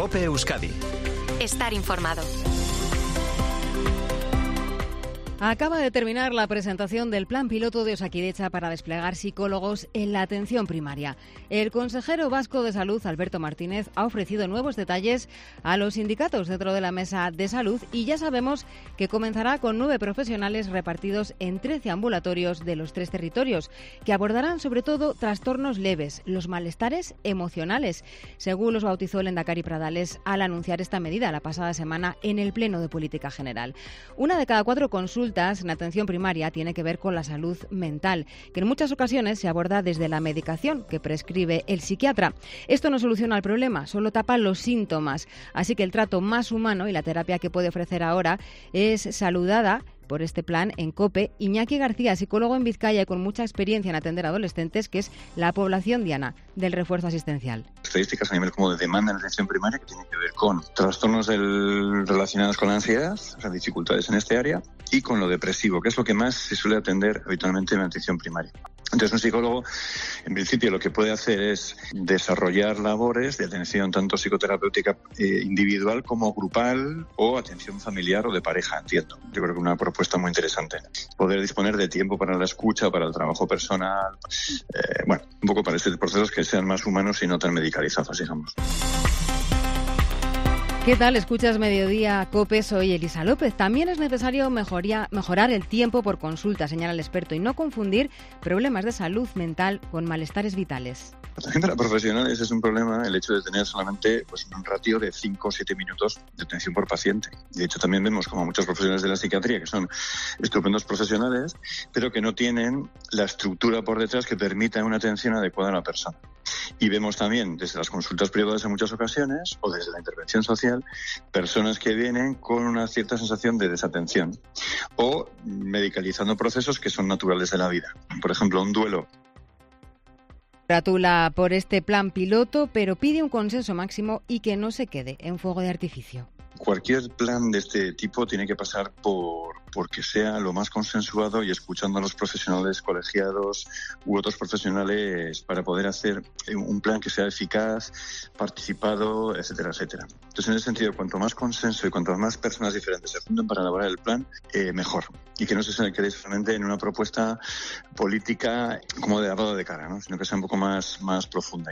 COPE Euskadi. Estar informado. Acaba de terminar la presentación del plan piloto de Osakidetza para desplegar psicólogos en la atención primaria. El consejero vasco de Salud, Alberto Martínez, ha ofrecido nuevos detalles a los sindicatos dentro de la mesa de salud y ya sabemos que comenzará con 9 profesionales repartidos en 13 ambulatorios de los 3 territorios, que abordarán sobre todo trastornos leves, los malestares emocionales, según los bautizó el Endacari Pradales al anunciar esta medida la pasada semana en el Pleno de Política General. Una de cada 4 consultas en atención primaria tiene que ver con la salud mental, que en muchas ocasiones se aborda desde la medicación que prescribe el psiquiatra. Esto no soluciona el problema, solo tapa los síntomas. Así que el trato más humano y la terapia que puede ofrecer ahora es saludada por este plan en COPE. Iñaki García, psicólogo en Vizcaya y con mucha experiencia en atender a adolescentes, que es la población diana del refuerzo asistencial. Estadísticas a nivel como de demanda en atención primaria que tienen que ver con trastornos relacionados con la ansiedad, o sea, dificultades en este área, y con lo depresivo, que es lo que más se suele atender habitualmente en la atención primaria. Entonces, un psicólogo, en principio, lo que puede hacer es desarrollar labores de atención tanto psicoterapéutica individual como grupal o atención familiar o de pareja, entiendo. Yo creo que una propuesta muy interesante. Poder disponer de tiempo para la escucha, para el trabajo personal, un poco para estos procesos que sean más humanos y no tan medicalizados, digamos. ¿Qué tal? Escuchas Mediodía COPE, soy Elisa López. También es necesario mejorar el tiempo por consulta, señala el experto, y no confundir problemas de salud mental con malestares vitales. También para profesionales es un problema el hecho de tener solamente un ratio de 5 o 7 minutos de atención por paciente. De hecho, también vemos como muchos profesionales de la psiquiatría que son estupendos profesionales, pero que no tienen la estructura por detrás que permita una atención adecuada a la persona. Y vemos también desde las consultas privadas en muchas ocasiones o desde la intervención social personas que vienen con una cierta sensación de desatención o medicalizando procesos que son naturales de la vida. Por ejemplo, un duelo. Gratula por este plan piloto, pero pide un consenso máximo y que no se quede en fuego de artificio. Cualquier plan de este tipo tiene que pasar por que sea lo más consensuado y escuchando a los profesionales colegiados u otros profesionales para poder hacer un plan que sea eficaz, participado, etcétera, etcétera. Entonces, en ese sentido, cuanto más consenso y cuanto más personas diferentes se junten para elaborar el plan, mejor. Y que no se quede solamente en una propuesta política como de lavado de cara, ¿no? Sino que sea un poco más profunda.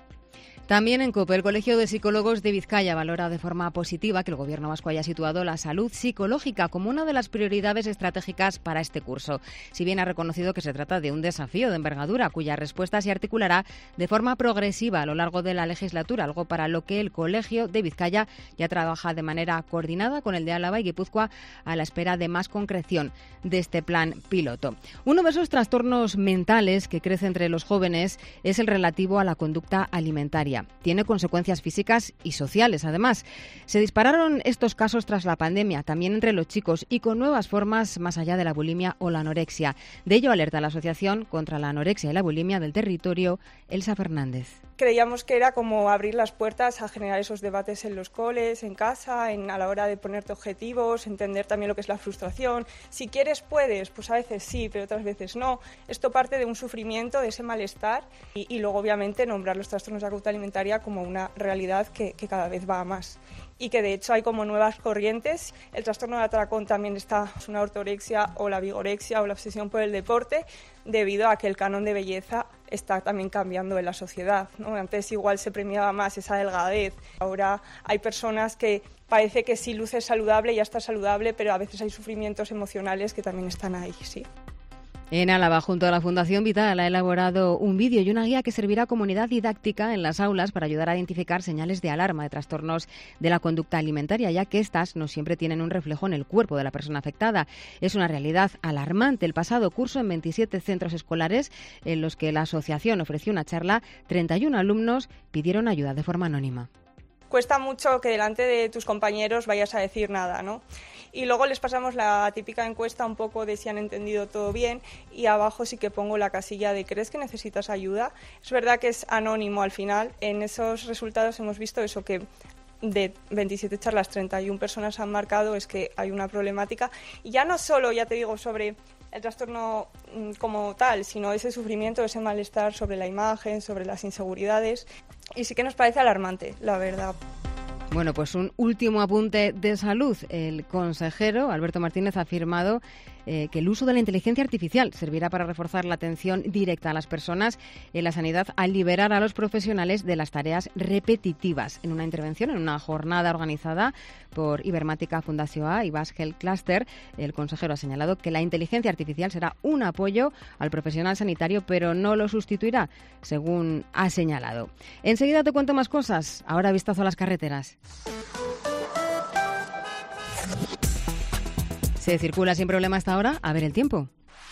También en COPE, el Colegio de Psicólogos de Vizcaya valora de forma positiva que el Gobierno vasco haya situado la salud psicológica como una de las prioridades estratégicas para este curso. Si bien ha reconocido que se trata de un desafío de envergadura cuya respuesta se articulará de forma progresiva a lo largo de la legislatura, algo para lo que el Colegio de Vizcaya ya trabaja de manera coordinada con el de Álava y Guipúzcoa a la espera de más concreción de este plan piloto. Uno de esos trastornos mentales que crece entre los jóvenes es el relativo a la conducta alimentaria. Tiene consecuencias físicas y sociales, además. Se dispararon estos casos tras la pandemia, también entre los chicos, y con nuevas formas más allá de la bulimia o la anorexia. De ello alerta la Asociación contra la Anorexia y la Bulimia del Territorio, Elsa Fernández. Creíamos que era como abrir las puertas a generar esos debates en los coles, en casa, a la hora de ponerte objetivos, entender también lo que es la frustración. Si quieres, puedes, pues a veces sí, pero otras veces no. Esto parte de un sufrimiento, de ese malestar y luego, obviamente, nombrar los trastornos de conducta alimentaria como una realidad que cada vez va a más. Y que de hecho hay como nuevas corrientes. El trastorno de atracón también está, es una ortorexia o la vigorexia o la obsesión por el deporte, debido a que el canon de belleza está también cambiando en la sociedad, ¿no? Antes igual se premiaba más esa delgadez, ahora hay personas que parece que si luces saludable ya está saludable, pero a veces hay sufrimientos emocionales que también están ahí, sí. En Álava, junto a la Fundación Vital, ha elaborado un vídeo y una guía que servirá como unidad didáctica en las aulas para ayudar a identificar señales de alarma de trastornos de la conducta alimentaria, ya que estas no siempre tienen un reflejo en el cuerpo de la persona afectada. Es una realidad alarmante. El pasado curso, en 27 centros escolares en los que la asociación ofreció una charla, 31 alumnos pidieron ayuda de forma anónima. Cuesta mucho que delante de tus compañeros vayas a decir nada, ¿no? Y luego les pasamos la típica encuesta un poco de si han entendido todo bien y abajo sí que pongo la casilla de ¿crees que necesitas ayuda? Es verdad que es anónimo al final. En esos resultados hemos visto eso, que de 27 charlas 31 personas han marcado es que hay una problemática. Y ya no solo, ya te digo, sobre el trastorno como tal, sino ese sufrimiento, ese malestar sobre la imagen, sobre las inseguridades. Y sí que nos parece alarmante, la verdad. Bueno, pues un último apunte de salud. El consejero Alberto Martínez ha afirmado que el uso de la inteligencia artificial servirá para reforzar la atención directa a las personas en la sanidad al liberar a los profesionales de las tareas repetitivas. En una intervención, en una jornada organizada por Ibermática Fundació A y Basque Health Cluster, el consejero ha señalado que la inteligencia artificial será un apoyo al profesional sanitario, pero no lo sustituirá, según ha señalado. Enseguida te cuento más cosas. Ahora vistazo a las carreteras. ¿Se circula sin problema hasta ahora? A ver el tiempo.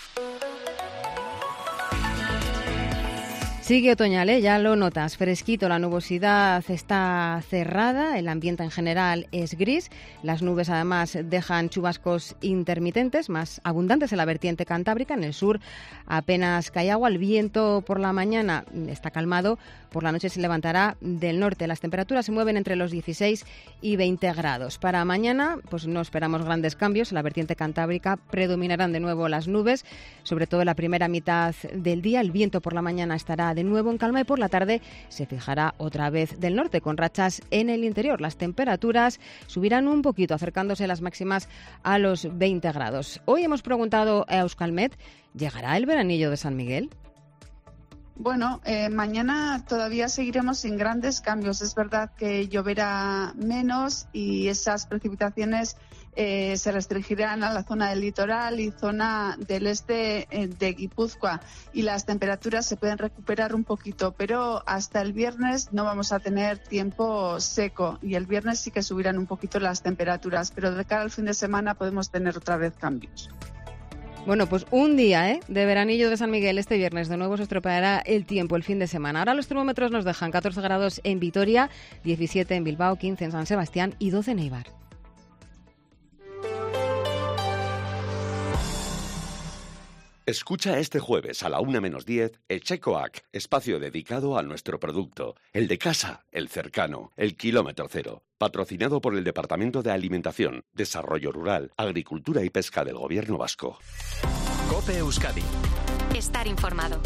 Sigue otoñal, ya lo notas, fresquito, la nubosidad está cerrada, el ambiente en general es gris, las nubes además dejan chubascos intermitentes, más abundantes en la vertiente cantábrica, en el sur apenas cae agua, el viento por la mañana está calmado, por la noche se levantará del norte, las temperaturas se mueven entre los 16 y 20 grados. Para mañana pues no esperamos grandes cambios, en la vertiente cantábrica predominarán de nuevo las nubes, sobre todo en la primera mitad del día, el viento por la mañana estará de nuevo en calma y por la tarde se fijará otra vez del norte con rachas en el interior. Las temperaturas subirán un poquito, acercándose las máximas a los 20 grados. Hoy hemos preguntado a Euskalmet, ¿llegará el veranillo de San Miguel? Bueno, mañana todavía seguiremos sin grandes cambios. Es verdad que lloverá menos y esas precipitaciones se restringirán a la zona del litoral y zona del este de Guipúzcoa y las temperaturas se pueden recuperar un poquito, pero hasta el viernes no vamos a tener tiempo seco y el viernes sí que subirán un poquito las temperaturas, pero de cara al fin de semana podemos tener otra vez cambios. Bueno, pues un día de veranillo de San Miguel este viernes. De nuevo se estropeará el tiempo el fin de semana. Ahora los termómetros nos dejan 14 grados en Vitoria, 17 en Bilbao, 15 en San Sebastián y 12 en Eibar. Escucha este jueves a la 1:10 Etxekoak, espacio dedicado a nuestro producto, el de casa, el cercano, el kilómetro cero, patrocinado por el Departamento de Alimentación, Desarrollo Rural, Agricultura y Pesca del Gobierno Vasco. COPE Euskadi. Estar informado.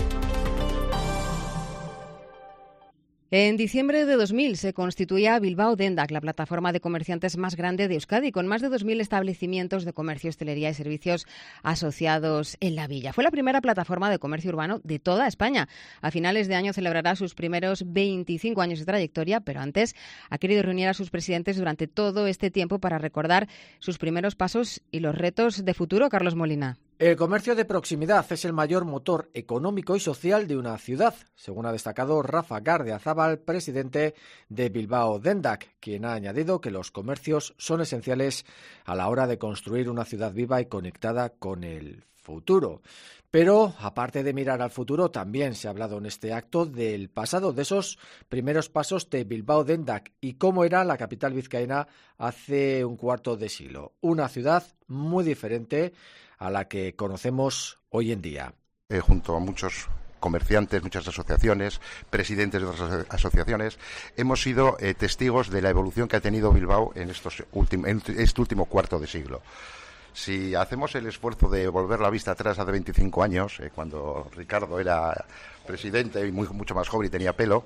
En diciembre de 2000 se constituía Bilbao Dendak, la plataforma de comerciantes más grande de Euskadi, con más de 2.000 establecimientos de comercio, hostelería y servicios asociados en la villa. Fue la primera plataforma de comercio urbano de toda España. A finales de año celebrará sus primeros 25 años de trayectoria, pero antes ha querido reunir a sus presidentes durante todo este tiempo para recordar sus primeros pasos y los retos de futuro. Carlos Molina. El comercio de proximidad es el mayor motor económico y social de una ciudad, según ha destacado Rafa Gardiazabal, presidente de Bilbao Dendak, quien ha añadido que los comercios son esenciales a la hora de construir una ciudad viva y conectada con el futuro. Pero, aparte de mirar al futuro, también se ha hablado en este acto del pasado, de esos primeros pasos de Bilbao Dendak y cómo era la capital vizcaína hace un cuarto de siglo. Una ciudad muy diferente a la que conocemos hoy en día. Junto a muchos comerciantes, muchas asociaciones, presidentes de otras asociaciones, hemos sido testigos de la evolución que ha tenido Bilbao en este último cuarto de siglo. Si hacemos el esfuerzo de volver la vista atrás hace 25 años, cuando Ricardo era presidente y mucho más joven y tenía pelo,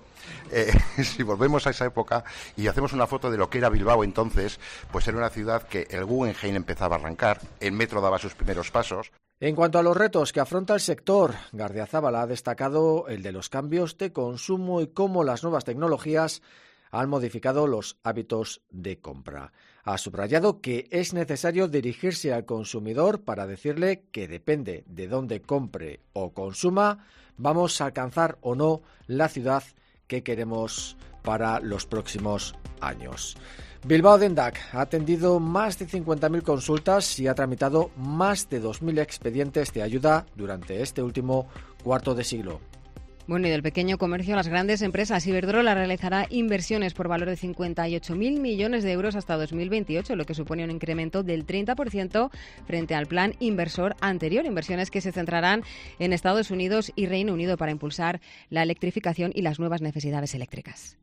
si volvemos a esa época y hacemos una foto de lo que era Bilbao entonces, pues era una ciudad que el Guggenheim empezaba a arrancar, el metro daba sus primeros pasos. En cuanto a los retos que afronta el sector, Gardiazabal ha destacado el de los cambios de consumo y cómo las nuevas tecnologías han modificado los hábitos de compra. Ha subrayado que es necesario dirigirse al consumidor para decirle que depende de dónde compre o consuma, vamos a alcanzar o no la ciudad que queremos para los próximos años. Bilbao Dendak ha atendido más de 50.000 consultas y ha tramitado más de 2.000 expedientes de ayuda durante este último cuarto de siglo. Bueno, y del pequeño comercio a las grandes empresas, Iberdrola realizará inversiones por valor de 58.000 millones de euros hasta 2028, lo que supone un incremento del 30% frente al plan inversor anterior. Inversiones que se centrarán en Estados Unidos y Reino Unido para impulsar la electrificación y las nuevas necesidades eléctricas.